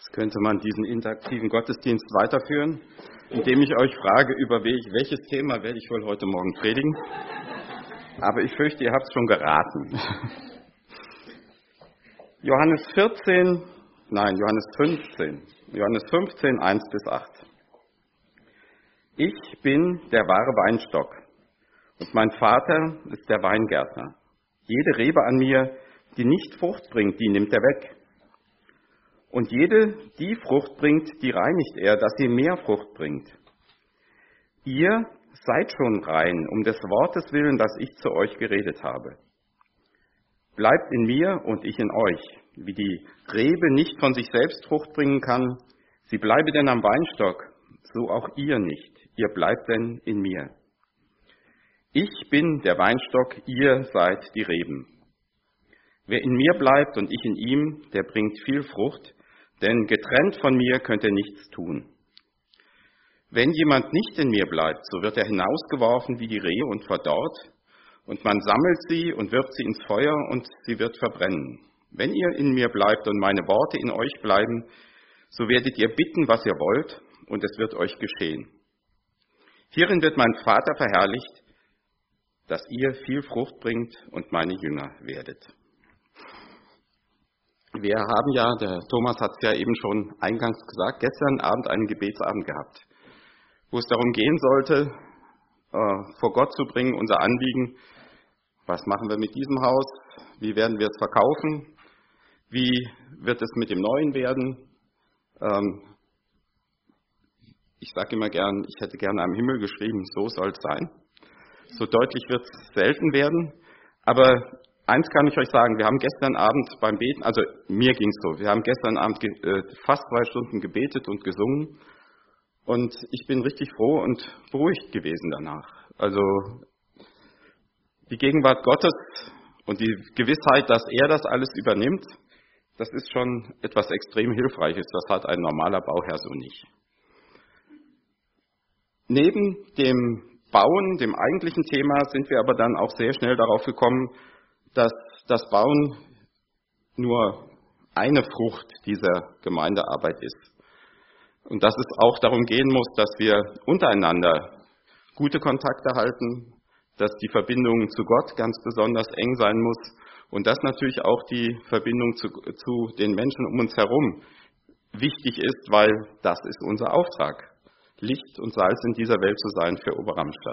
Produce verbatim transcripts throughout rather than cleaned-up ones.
Könnte man diesen interaktiven Gottesdienst weiterführen, indem ich euch frage, über welches Thema werde ich wohl heute Morgen predigen. Aber ich fürchte, ihr habt es schon geraten. Johannes vierzehn, nein, Johannes fünfzehn. Johannes fünfzehn, eins bis acht. Ich bin der wahre Weinstock und mein Vater ist der Weingärtner. Jede Rebe an mir, die nicht Frucht bringt, die nimmt er weg. Und jede, die Frucht bringt, die reinigt er, dass sie mehr Frucht bringt. Ihr seid schon rein, um des Wortes willen, das ich zu euch geredet habe. Bleibt in mir und ich in euch. Wie die Rebe nicht von sich selbst Frucht bringen kann, sie bleibe denn am Weinstock, so auch ihr nicht. Ihr bleibt denn in mir. Ich bin der Weinstock, ihr seid die Reben. Wer in mir bleibt und ich in ihm, der bringt viel Frucht, denn getrennt von mir könnt ihr nichts tun. Wenn jemand nicht in mir bleibt, so wird er hinausgeworfen wie die Rehe und verdorrt, und man sammelt sie und wirft sie ins Feuer und sie wird verbrennen. Wenn ihr in mir bleibt und meine Worte in euch bleiben, so werdet ihr bitten, was ihr wollt, und es wird euch geschehen. Hierin wird mein Vater verherrlicht, dass ihr viel Frucht bringt und meine Jünger werdet. Wir haben ja, der Thomas hat es ja eben schon eingangs gesagt, gestern Abend einen Gebetsabend gehabt, wo es darum gehen sollte, äh, vor Gott zu bringen, unser Anliegen. Was machen wir mit diesem Haus? Wie werden wir es verkaufen? Wie wird es mit dem Neuen werden? Ähm, ich sage immer gern, ich hätte gerne am Himmel geschrieben, so soll es sein. So deutlich wird es selten werden, aber eins kann ich euch sagen, wir haben gestern Abend beim Beten, also mir ging es so, wir haben gestern Abend ge, äh, fast zwei Stunden gebetet und gesungen und ich bin richtig froh und beruhigt gewesen danach. Also die Gegenwart Gottes und die Gewissheit, dass er das alles übernimmt, das ist schon etwas extrem Hilfreiches. Das hat ein normaler Bauherr so nicht. Neben dem Bauen, dem eigentlichen Thema, sind wir aber dann auch sehr schnell darauf gekommen, dass das Bauen nur eine Frucht dieser Gemeindearbeit ist. Und dass es auch darum gehen muss, dass wir untereinander gute Kontakte halten, dass die Verbindung zu Gott ganz besonders eng sein muss und dass natürlich auch die Verbindung zu, zu den Menschen um uns herum wichtig ist, weil das ist unser Auftrag, Licht und Salz in dieser Welt zu sein für Oberramstadt.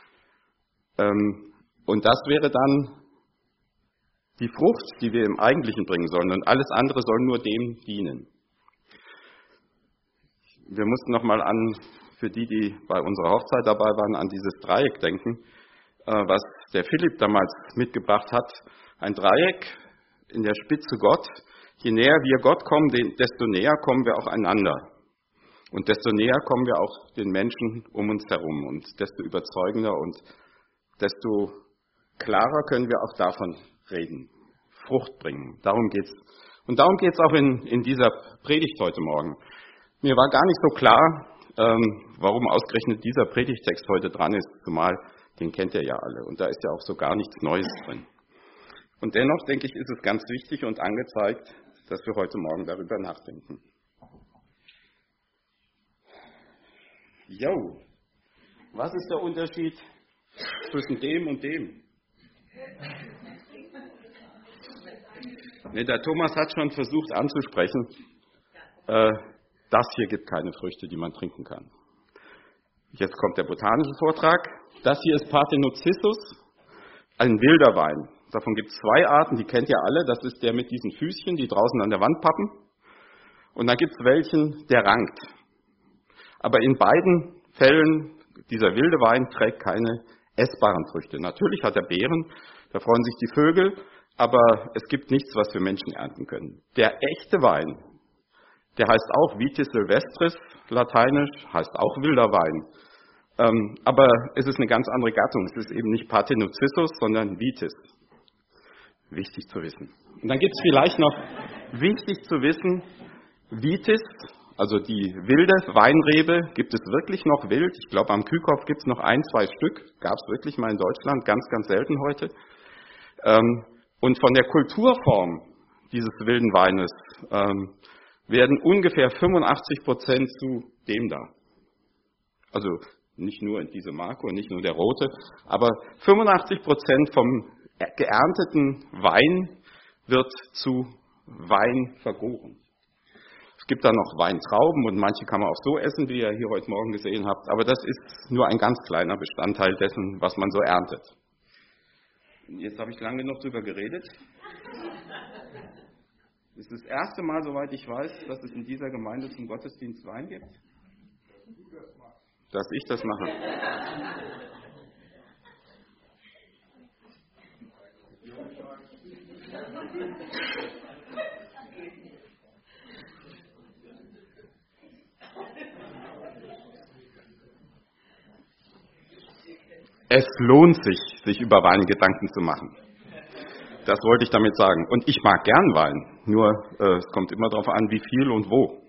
Und das wäre dann die Frucht, die wir im Eigentlichen bringen sollen, und alles andere soll nur dem dienen. Wir mussten nochmal an, für die, die bei unserer Hochzeit dabei waren, an dieses Dreieck denken, was der Philipp damals mitgebracht hat. Ein Dreieck in der Spitze Gott. Je näher wir Gott kommen, desto näher kommen wir auch einander. Und desto näher kommen wir auch den Menschen um uns herum. Und desto überzeugender und desto klarer können wir auch davon reden, Frucht bringen. Darum geht's. Und darum geht's auch in, in dieser Predigt heute Morgen. Mir war gar nicht so klar, ähm, warum ausgerechnet dieser Predigtext heute dran ist, zumal den kennt ihr ja alle. Und da ist ja auch so gar nichts Neues drin. Und dennoch, denke ich, ist es ganz wichtig und angezeigt, dass wir heute Morgen darüber nachdenken. Jo, was ist der Unterschied zwischen dem und dem? Ne, der Thomas hat schon versucht anzusprechen, äh, das hier gibt keine Früchte, die man trinken kann. Jetzt kommt der botanische Vortrag. Das hier ist Parthenozissus, ein wilder Wein. Davon gibt es zwei Arten, die kennt ihr alle. Das ist der mit diesen Füßchen, die draußen an der Wand pappen. Und dann gibt es welchen, der rankt. Aber in beiden Fällen, dieser wilde Wein trägt keine essbaren Früchte. Natürlich hat er Beeren, da freuen sich die Vögel, aber es gibt nichts, was wir Menschen ernten können. Der echte Wein, der heißt auch Vitis Silvestris, lateinisch, heißt auch wilder Wein. Ähm, aber es ist eine ganz andere Gattung. Es ist eben nicht Parthenozissus, sondern Vitis. Wichtig zu wissen. Und dann gibt es vielleicht noch, wichtig zu wissen, Vitis, also die wilde Weinrebe, gibt es wirklich noch wild. Ich glaube, am Kühkopf gibt es noch ein, zwei Stück. Gab es wirklich mal in Deutschland, ganz, ganz selten heute. Ähm, und von der Kulturform dieses wilden Weines ähm, werden ungefähr fünfundachtzig Prozent zu dem da. Also nicht nur diese Marco, nicht nur der rote, aber fünfundachtzig Prozent vom geernteten Wein wird zu Wein vergoren. Es gibt da noch Weintrauben und manche kann man auch so essen, wie ihr hier heute Morgen gesehen habt, aber das ist nur ein ganz kleiner Bestandteil dessen, was man so erntet. Jetzt habe ich lange genug drüber geredet. Es ist das erste Mal, soweit ich weiß, dass es in dieser Gemeinde zum Gottesdienst Wein gibt. Dass ich das mache. Es lohnt sich, sich über Wein Gedanken zu machen. Das wollte ich damit sagen. Und ich mag gern Wein, nur äh, es kommt immer darauf an, wie viel und wo.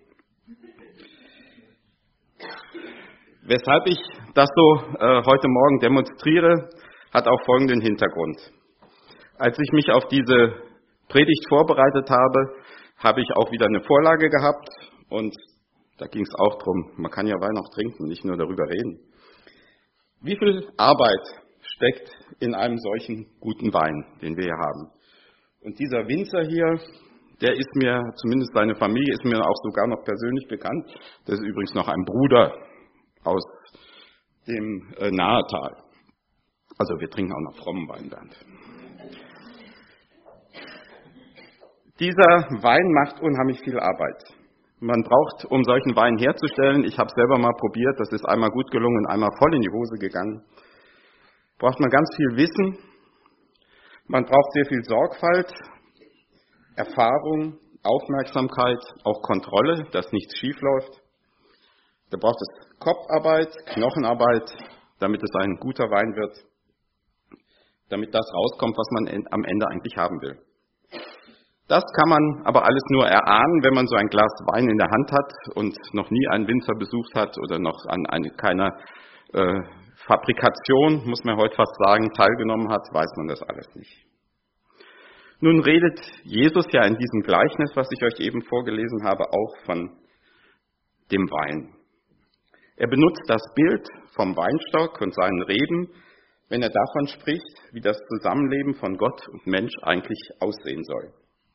Weshalb ich das so äh, heute Morgen demonstriere, hat auch folgenden Hintergrund. Als ich mich auf diese Predigt vorbereitet habe, habe ich auch wieder eine Vorlage gehabt und da ging es auch drum, man kann ja Wein auch trinken, nicht nur darüber reden. Wie viel Arbeit steckt in einem solchen guten Wein, den wir hier haben? Und dieser Winzer hier, der ist mir, zumindest seine Familie, ist mir auch sogar noch persönlich bekannt. Das ist übrigens noch ein Bruder aus dem äh, Nahetal. Also wir trinken auch noch frommen Wein, Bernd. Dieser Wein macht unheimlich viel Arbeit. Man braucht, um solchen Wein herzustellen, ich habe es selber mal probiert, das ist einmal gut gelungen, einmal voll in die Hose gegangen, braucht man ganz viel Wissen, man braucht sehr viel Sorgfalt, Erfahrung, Aufmerksamkeit, auch Kontrolle, dass nichts schief läuft. Da braucht es Kopfarbeit, Knochenarbeit, damit es ein guter Wein wird, damit das rauskommt, was man am Ende eigentlich haben will. Das kann man aber alles nur erahnen, wenn man so ein Glas Wein in der Hand hat und noch nie einen Winzer besucht hat oder noch an eine, keiner äh, Fabrikation, muss man heute fast sagen, teilgenommen hat, weiß man das alles nicht. Nun redet Jesus ja in diesem Gleichnis, was ich euch eben vorgelesen habe, auch von dem Wein. Er benutzt das Bild vom Weinstock und seinen Reben, wenn er davon spricht, wie das Zusammenleben von Gott und Mensch eigentlich aussehen soll.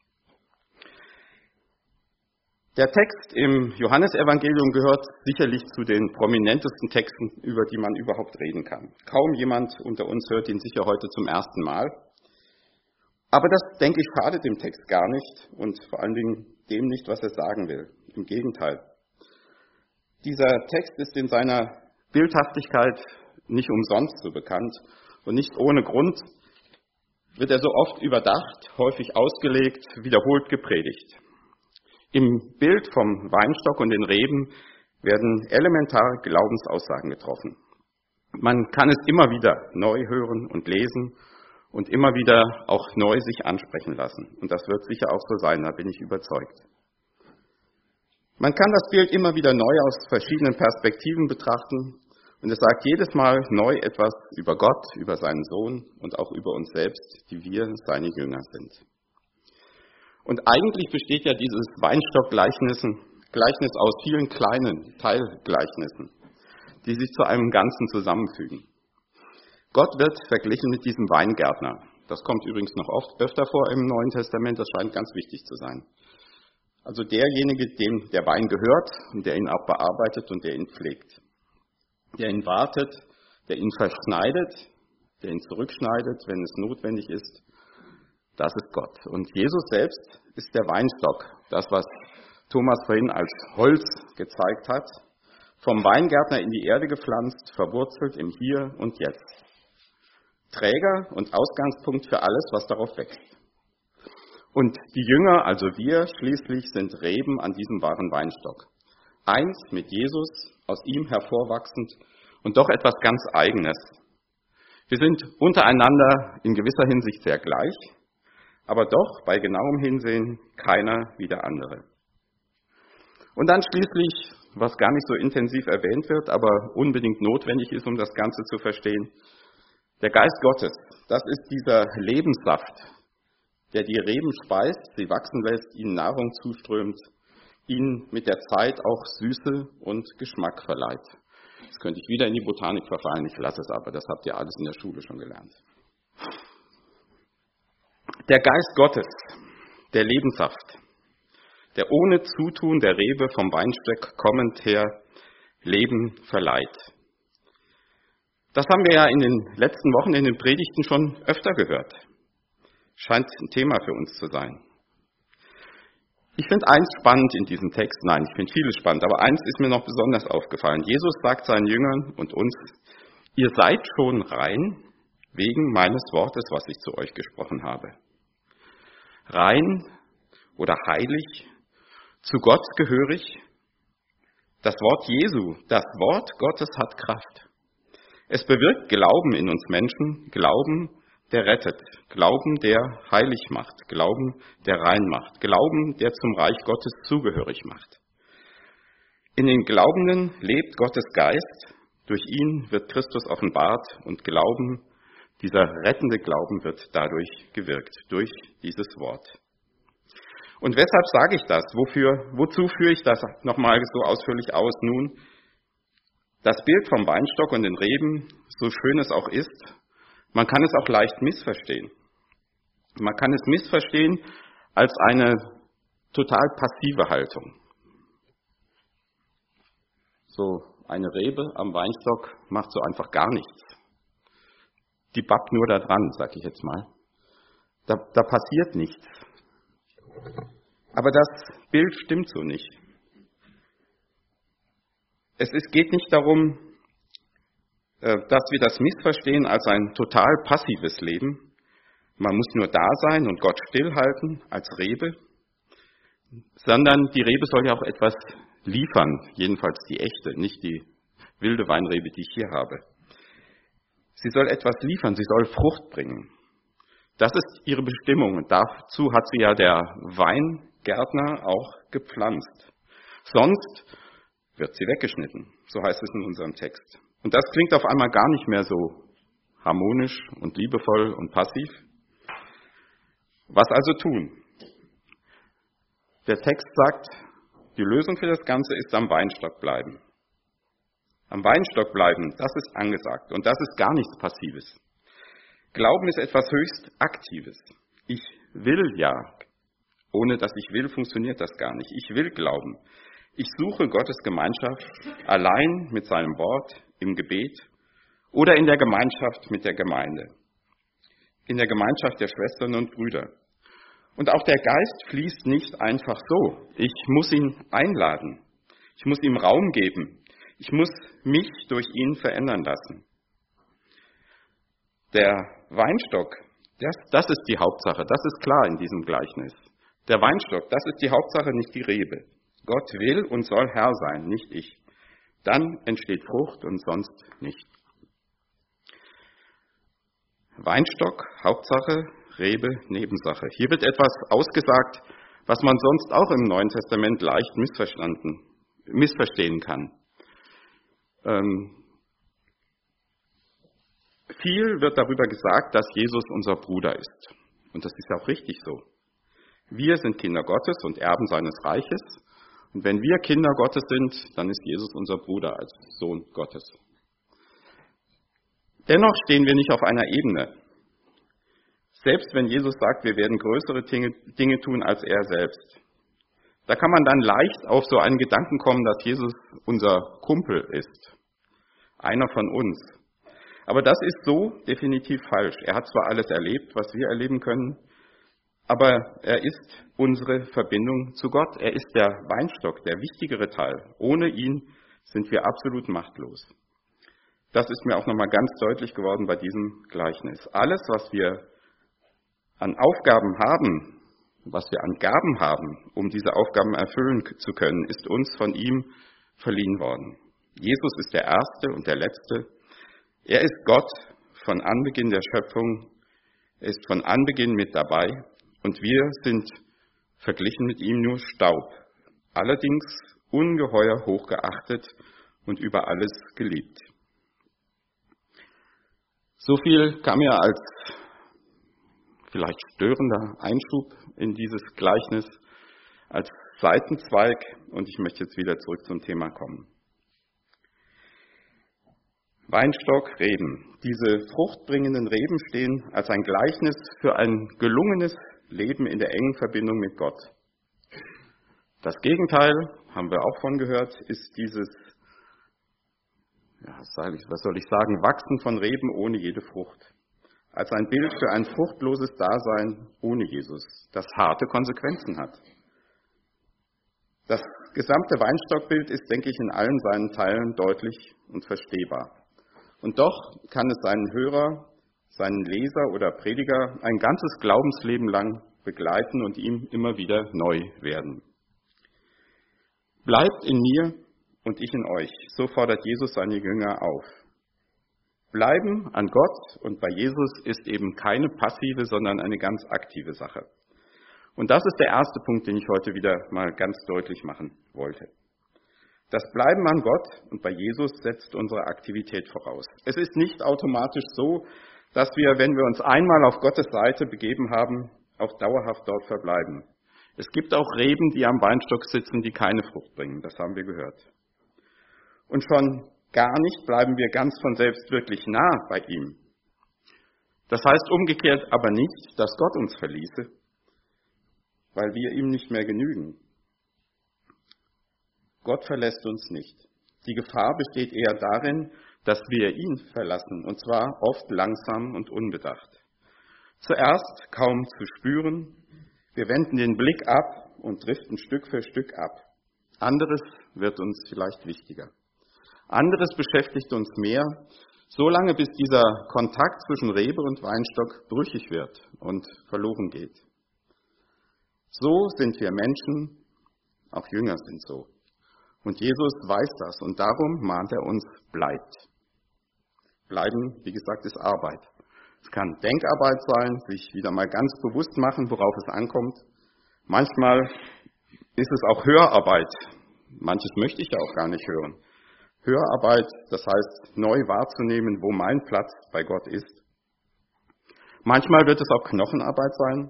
Der Text im Johannesevangelium gehört sicherlich zu den prominentesten Texten, über die man überhaupt reden kann. Kaum jemand unter uns hört ihn sicher heute zum ersten Mal. Aber das, denke ich, schadet dem Text gar nicht und vor allen Dingen dem nicht, was er sagen will. Im Gegenteil. Dieser Text ist in seiner Bildhaftigkeit nicht umsonst so bekannt und nicht ohne Grund wird er so oft überdacht, häufig ausgelegt, wiederholt gepredigt. Im Bild vom Weinstock und den Reben werden elementare Glaubensaussagen getroffen. Man kann es immer wieder neu hören und lesen und immer wieder auch neu sich ansprechen lassen. Und das wird sicher auch so sein, da bin ich überzeugt. Man kann das Bild immer wieder neu aus verschiedenen Perspektiven betrachten und es sagt jedes Mal neu etwas über Gott, über seinen Sohn und auch über uns selbst, die wir seine Jünger sind. Und eigentlich besteht ja dieses Weinstock-Gleichnis Gleichnis aus vielen kleinen Teilgleichnissen, die sich zu einem Ganzen zusammenfügen. Gott wird verglichen mit diesem Weingärtner. Das kommt übrigens noch oft öfter vor im Neuen Testament, das scheint ganz wichtig zu sein. Also derjenige, dem der Wein gehört und der ihn auch bearbeitet und der ihn pflegt. Der ihn wartet, der ihn verschneidet, der ihn zurückschneidet, wenn es notwendig ist. Das ist Gott. Und Jesus selbst ist der Weinstock, das, was Thomas vorhin als Holz gezeigt hat, vom Weingärtner in die Erde gepflanzt, verwurzelt im Hier und Jetzt. Träger und Ausgangspunkt für alles, was darauf wächst. Und die Jünger, also wir schließlich, sind Reben an diesem wahren Weinstock. Eins mit Jesus, aus ihm hervorwachsend und doch etwas ganz Eigenes. Wir sind untereinander in gewisser Hinsicht sehr gleich, aber doch bei genauem Hinsehen keiner wie der andere. Und dann schließlich, was gar nicht so intensiv erwähnt wird, aber unbedingt notwendig ist, um das Ganze zu verstehen, der Geist Gottes, das ist dieser Lebenssaft, der die Reben speist, sie wachsen lässt, ihnen Nahrung zuströmt, ihnen mit der Zeit auch Süße und Geschmack verleiht. Jetzt könnte ich wieder in die Botanik verfallen, ich lasse es aber, das habt ihr alles in der Schule schon gelernt. Der Geist Gottes, der Lebenssaft, der ohne Zutun der Rebe vom Weinstock kommend her Leben verleiht. Das haben wir ja in den letzten Wochen in den Predigten schon öfter gehört. Scheint ein Thema für uns zu sein. Ich finde eins spannend in diesem Text, nein, ich finde vieles spannend, aber eins ist mir noch besonders aufgefallen. Jesus sagt seinen Jüngern und uns, ihr seid schon rein wegen meines Wortes, was ich zu euch gesprochen habe. Rein oder heilig, zu Gott gehörig. Das Wort Jesu, das Wort Gottes hat Kraft. Es bewirkt Glauben in uns Menschen, Glauben, der rettet, Glauben, der heilig macht, Glauben, der rein macht, Glauben, der zum Reich Gottes zugehörig macht. In den Glaubenden lebt Gottes Geist, durch ihn wird Christus offenbart und Glauben, dieser rettende Glauben wird dadurch gewirkt, durch dieses Wort. Und weshalb sage ich das? Wofür, wozu führe ich das nochmal so ausführlich aus? Nun, das Bild vom Weinstock und den Reben, so schön es auch ist, man kann es auch leicht missverstehen. Man kann es missverstehen als eine total passive Haltung. So eine Rebe am Weinstock macht so einfach gar nichts. Die bappt nur da dran, sag ich jetzt mal. Da, da passiert nichts. Aber das Bild stimmt so nicht. Es ist, geht nicht darum, dass wir das missverstehen als ein total passives Leben. Man muss nur da sein und Gott stillhalten als Rebe, sondern die Rebe soll ja auch etwas liefern, jedenfalls die echte, nicht die wilde Weinrebe, die ich hier habe. Sie soll etwas liefern, sie soll Frucht bringen. Das ist ihre Bestimmung und dazu hat sie ja der Weingärtner auch gepflanzt. Sonst wird sie weggeschnitten, so heißt es in unserem Text. Und das klingt auf einmal gar nicht mehr so harmonisch und liebevoll und passiv. Was also tun? Der Text sagt, die Lösung für das Ganze ist am Weinstock bleiben. Am Weinstock bleiben, das ist angesagt und das ist gar nichts Passives. Glauben ist etwas höchst Aktives. Ich will ja. Ohne dass ich will, funktioniert das gar nicht. Ich will glauben. Ich suche Gottes Gemeinschaft allein mit seinem Wort, im Gebet oder in der Gemeinschaft mit der Gemeinde, in der Gemeinschaft der Schwestern und Brüder. Und auch der Geist fließt nicht einfach so. Ich muss ihn einladen. Ich muss ihm Raum geben. Ich muss mich durch ihn verändern lassen. Der Weinstock, das, das ist die Hauptsache, das ist klar in diesem Gleichnis. Der Weinstock, das ist die Hauptsache, nicht die Rebe. Gott will und soll Herr sein, nicht ich. Dann entsteht Frucht und sonst nicht. Weinstock, Hauptsache, Rebe, Nebensache. Hier wird etwas ausgesagt, was man sonst auch im Neuen Testament leicht missverstanden, missverstehen kann. Ähm, viel wird darüber gesagt, dass Jesus unser Bruder ist. Und das ist auch richtig so. Wir sind Kinder Gottes und Erben seines Reiches. Und wenn wir Kinder Gottes sind, dann ist Jesus unser Bruder als Sohn Gottes. Dennoch stehen wir nicht auf einer Ebene. Selbst wenn Jesus sagt, wir werden größere Dinge, Dinge tun als er selbst. Da kann man dann leicht auf so einen Gedanken kommen, dass Jesus unser Kumpel ist. Einer von uns. Aber das ist so definitiv falsch. Er hat zwar alles erlebt, was wir erleben können, aber er ist unsere Verbindung zu Gott. Er ist der Weinstock, der wichtigere Teil. Ohne ihn sind wir absolut machtlos. Das ist mir auch nochmal ganz deutlich geworden bei diesem Gleichnis. Alles, was wir an Aufgaben haben, was wir an Gaben haben, um diese Aufgaben erfüllen zu können, ist uns von ihm verliehen worden. Jesus ist der Erste und der Letzte. Er ist Gott von Anbeginn der Schöpfung. Er ist von Anbeginn mit dabei. Und wir sind verglichen mit ihm nur Staub, allerdings ungeheuer hochgeachtet und über alles geliebt. So viel kam mir als vielleicht störender Einschub in dieses Gleichnis, als Seitenzweig und ich möchte jetzt wieder zurück zum Thema kommen. Weinstock, Reben. Diese fruchtbringenden Reben stehen als ein Gleichnis für ein gelungenes Leben in der engen Verbindung mit Gott. Das Gegenteil, haben wir auch von gehört, ist dieses, ja, was soll ich sagen, Wachsen von Reben ohne jede Frucht. Als ein Bild für ein fruchtloses Dasein ohne Jesus, das harte Konsequenzen hat. Das gesamte Weinstockbild ist, denke ich, in allen seinen Teilen deutlich und verstehbar. Und doch kann es seinen Hörer, seinen Leser oder Prediger ein ganzes Glaubensleben lang begleiten und ihm immer wieder neu werden. Bleibt in mir und ich in euch, so fordert Jesus seine Jünger auf. Bleiben an Gott und bei Jesus ist eben keine passive, sondern eine ganz aktive Sache. Und das ist der erste Punkt, den ich heute wieder mal ganz deutlich machen wollte. Das Bleiben an Gott und bei Jesus setzt unsere Aktivität voraus. Es ist nicht automatisch so, dass wir, wenn wir uns einmal auf Gottes Seite begeben haben, auch dauerhaft dort verbleiben. Es gibt auch Reben, die am Weinstock sitzen, die keine Frucht bringen. Das haben wir gehört. Und schon gar nicht bleiben wir ganz von selbst wirklich nah bei ihm. Das heißt umgekehrt aber nicht, dass Gott uns verließe, weil wir ihm nicht mehr genügen. Gott verlässt uns nicht. Die Gefahr besteht eher darin, dass wir ihn verlassen, und zwar oft langsam und unbedacht. Zuerst kaum zu spüren, wir wenden den Blick ab und driften Stück für Stück ab. Anderes wird uns vielleicht wichtiger. Anderes beschäftigt uns mehr, solange bis dieser Kontakt zwischen Rebe und Weinstock brüchig wird und verloren geht. So sind wir Menschen, auch Jünger sind so. Und Jesus weiß das und darum mahnt er uns, bleibt. Bleiben, wie gesagt, ist Arbeit. Es kann Denkarbeit sein, sich wieder mal ganz bewusst machen, worauf es ankommt. Manchmal ist es auch Hörarbeit. Manches möchte ich ja auch gar nicht hören. Hörarbeit, das heißt, neu wahrzunehmen, wo mein Platz bei Gott ist. Manchmal wird es auch Knochenarbeit sein,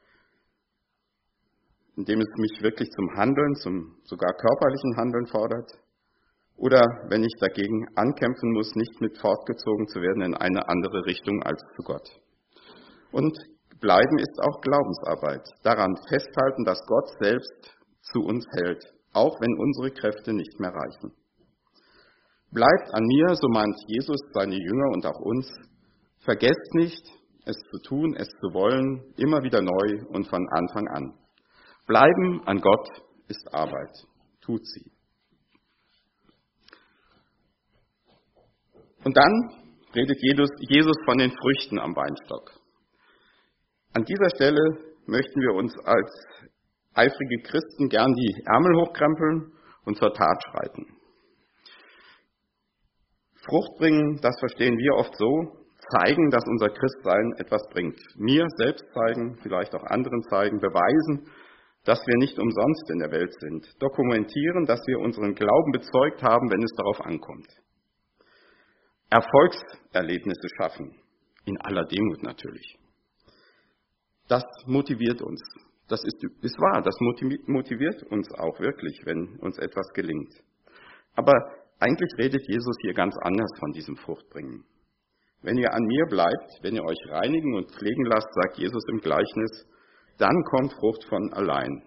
indem es mich wirklich zum Handeln, zum sogar körperlichen Handeln fordert. Oder wenn ich dagegen ankämpfen muss, nicht mit fortgezogen zu werden in eine andere Richtung als zu Gott. Und bleiben ist auch Glaubensarbeit. Daran festhalten, dass Gott selbst zu uns hält, auch wenn unsere Kräfte nicht mehr reichen. Bleibt an mir, so meint Jesus seine Jünger und auch uns. Vergesst nicht, es zu tun, es zu wollen, immer wieder neu und von Anfang an. Bleiben an Gott ist Arbeit. Tut sie. Und dann redet Jesus von den Früchten am Weinstock. An dieser Stelle möchten wir uns als eifrige Christen gern die Ärmel hochkrempeln und zur Tat schreiten. Frucht bringen, das verstehen wir oft so, zeigen, dass unser Christsein etwas bringt. Mir selbst zeigen, vielleicht auch anderen zeigen, beweisen, dass wir nicht umsonst in der Welt sind. Dokumentieren, dass wir unseren Glauben bezeugt haben, wenn es darauf ankommt. Erfolgserlebnisse schaffen, in aller Demut natürlich. Das motiviert uns. Das ist, ist wahr, das motiviert uns auch wirklich, wenn uns etwas gelingt. Aber eigentlich redet Jesus hier ganz anders von diesem Fruchtbringen. Wenn ihr an mir bleibt, wenn ihr euch reinigen und pflegen lasst, sagt Jesus im Gleichnis, dann kommt Frucht von allein.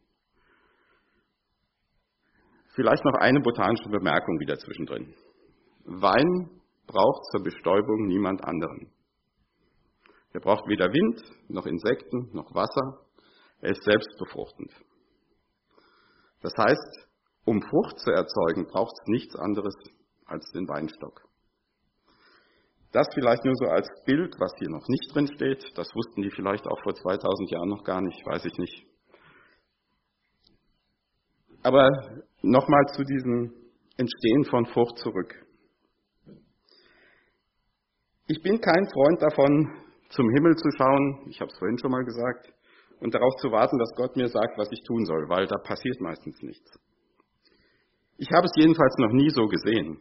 Vielleicht noch eine botanische Bemerkung wieder zwischendrin. Wein braucht zur Bestäubung niemand anderen. Er braucht weder Wind, noch Insekten, noch Wasser. Er ist selbstbefruchtend. Das heißt, um Frucht zu erzeugen, braucht es nichts anderes als den Weinstock. Das vielleicht nur so als Bild, was hier noch nicht drin steht. Das wussten die vielleicht auch vor zweitausend Jahren noch gar nicht, weiß ich nicht. Aber nochmal zu diesem Entstehen von Frucht zurück. Ich bin kein Freund davon, zum Himmel zu schauen, ich habe es vorhin schon mal gesagt, und darauf zu warten, dass Gott mir sagt, was ich tun soll, weil da passiert meistens nichts. Ich habe es jedenfalls noch nie so gesehen.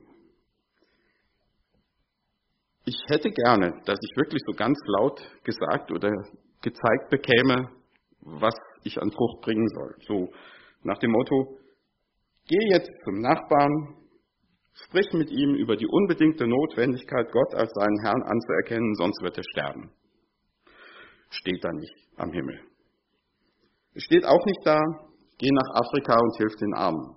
Ich hätte gerne, dass ich wirklich so ganz laut gesagt oder gezeigt bekäme, was ich an Frucht bringen soll. So Nach dem Motto, geh jetzt zum Nachbarn, sprich mit ihm über die unbedingte Notwendigkeit, Gott als seinen Herrn anzuerkennen, sonst wird er sterben. Steht da nicht am Himmel. Es steht auch nicht da, geh nach Afrika und hilf den Armen.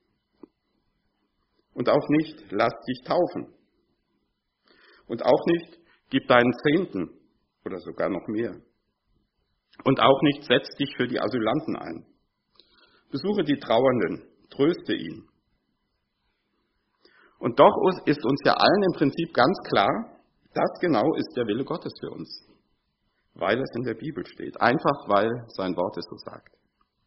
Und auch nicht, lass dich taufen. Und auch nicht, gib deinen Zehnten oder sogar noch mehr. Und auch nicht, setz dich für die Asylanten ein. Besuche die Trauernden, tröste ihn. Und doch ist uns ja allen im Prinzip ganz klar, das genau ist der Wille Gottes für uns. Weil es in der Bibel steht. Einfach, weil sein Wort es so sagt.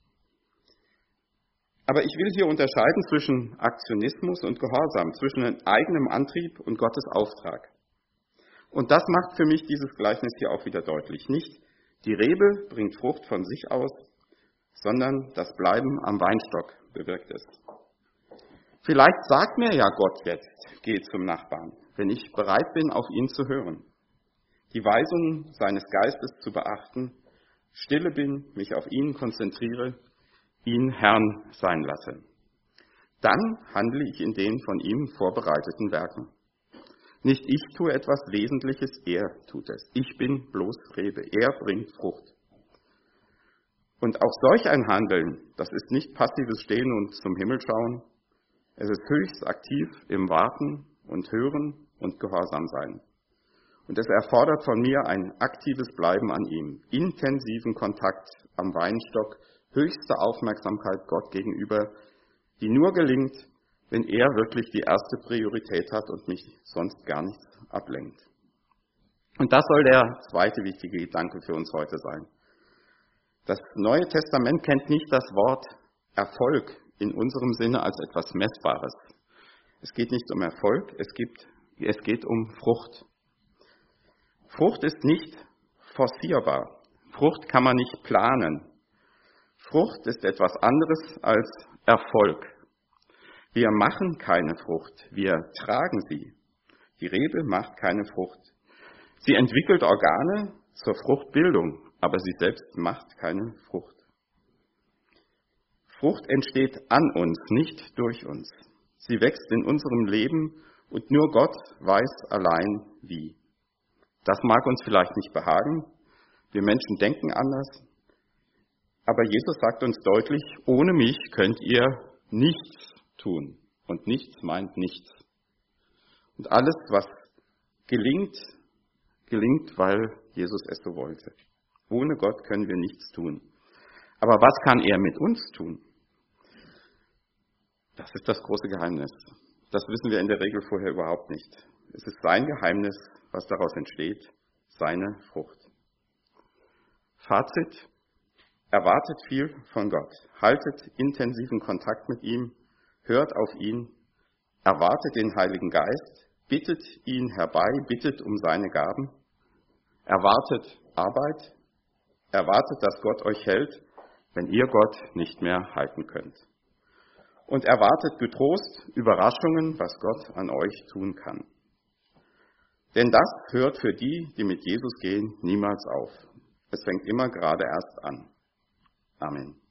Aber ich will hier unterscheiden zwischen Aktionismus und Gehorsam, zwischen eigenem Antrieb und Gottes Auftrag. Und das macht für mich dieses Gleichnis hier auch wieder deutlich. Nicht die Rebe bringt Frucht von sich aus, sondern das Bleiben am Weinstock bewirkt es. Vielleicht sagt mir ja Gott jetzt, geh zum Nachbarn, wenn ich bereit bin, auf ihn zu hören, die Weisungen seines Geistes zu beachten, stille bin, mich auf ihn konzentriere, ihn Herrn sein lasse. Dann handle ich in den von ihm vorbereiteten Werken. Nicht ich tue etwas Wesentliches, er tut es. Ich bin bloß Rebe, er bringt Frucht. Und auch solch ein Handeln, das ist nicht passives Stehen und zum Himmel schauen, es ist höchst aktiv im Warten und Hören und Gehorsam sein. Und es erfordert von mir ein aktives Bleiben an ihm, intensiven Kontakt am Weinstock, höchste Aufmerksamkeit Gott gegenüber, die nur gelingt, wenn er wirklich die erste Priorität hat und mich sonst gar nichts ablenkt. Und das soll der zweite wichtige Gedanke für uns heute sein. Das Neue Testament kennt nicht das Wort Erfolg in unserem Sinne als etwas Messbares. Es geht nicht um Erfolg, es, gibt, es geht um Frucht. Frucht ist nicht forcierbar. Frucht kann man nicht planen. Frucht ist etwas anderes als Erfolg. Wir machen keine Frucht, wir tragen sie. Die Rebe macht keine Frucht. Sie entwickelt Organe zur Fruchtbildung, aber sie selbst macht keine Frucht. Frucht entsteht an uns, nicht durch uns. Sie wächst in unserem Leben und nur Gott weiß allein wie. Das mag uns vielleicht nicht behagen, wir Menschen denken anders, aber Jesus sagt uns deutlich, ohne mich könnt ihr nichts tun. Und nichts meint nichts. Und alles, was gelingt, gelingt, weil Jesus es so wollte. Ohne Gott können wir nichts tun. Aber was kann er mit uns tun? Das ist das große Geheimnis. Das wissen wir in der Regel vorher überhaupt nicht. Es ist sein Geheimnis, was daraus entsteht, seine Frucht. Fazit: Erwartet viel von Gott, haltet intensiven Kontakt mit ihm, hört auf ihn, erwartet den Heiligen Geist, bittet ihn herbei, bittet um seine Gaben, erwartet Arbeit, erwartet, dass Gott euch hält, wenn ihr Gott nicht mehr halten könnt. Und erwartet getrost Überraschungen, was Gott an euch tun kann. Denn das hört für die, die mit Jesus gehen, niemals auf. Es fängt immer gerade erst an. Amen.